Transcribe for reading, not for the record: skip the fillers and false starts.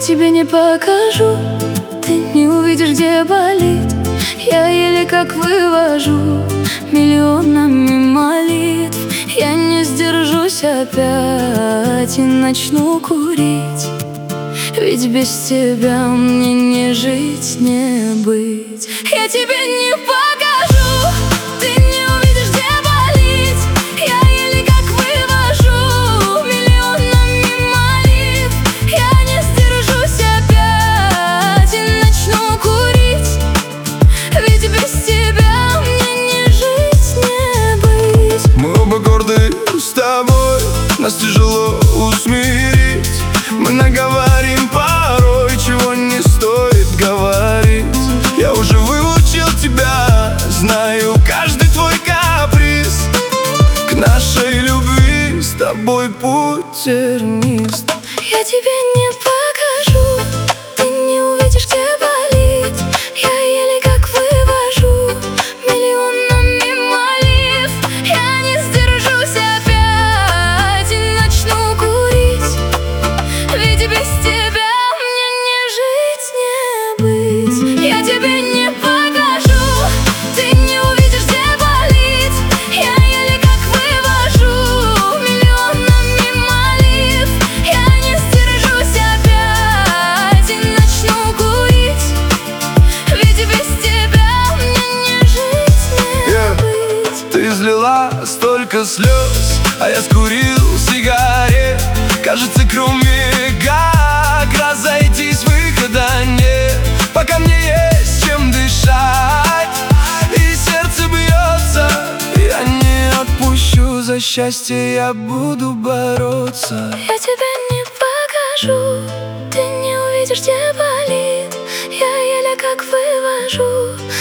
тебе не покажу, ты не увидишь, где болит. Я еле как вывожу миллионами молитв. Я не сдержусь опять и начну курить, ведь без тебя мне не жить, не быть. Я тебе не покажу, ты не увидишь, где болит. Я еле как вывожу миллионами молитв. Я не сдержусь опять и начну курить, ведь без тебя мне не жить, не быть. Мы оба горды с тобой, нас тяжело усмирить. Мы наговорим порой, чего не стоит говорить. Я уже выучил тебя, знаю каждый твой каприз. К нашей любви с тобой путь тернист. Я тебе не покажу, ты не увидишь, где болит. Я еле как вывожу миллионами молитв. Я не сдержусь опять и начну курить, ведь без тебя мне не жить, не быть. Я тебе не покажу, ты не увидишь, где болит. Я еле как вывожу миллионами молитв. Я не сдержусь опять и начну курить, ведь без тебя мне не жить, не быть. Ты излила столько слез, а я скурил сигарет. Кажется, кроме как разойтись выхода нет. Пока мне есть чем дышать и сердце бьется, я не отпущу, за счастье я буду бороться. Я тебе не покажу, ты не увидишь, где болит. Я еле как вывожу